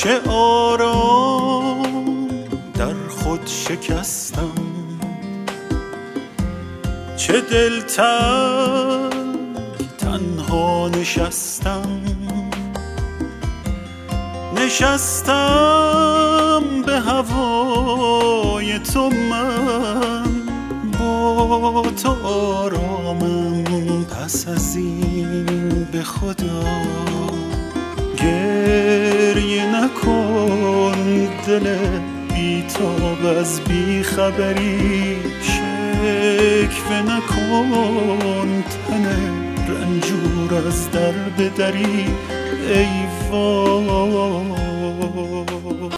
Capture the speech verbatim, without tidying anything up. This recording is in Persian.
چه آرام در خود شکستم، چه دلتنگ تنها نشستم. نشستم به هوای تو، من با تو آرامم. پس از این به خدا گریه نکن، دل بی‌تاب از بی‌خبری. شکوه نکن، تن رنجور از درد دری. ای وای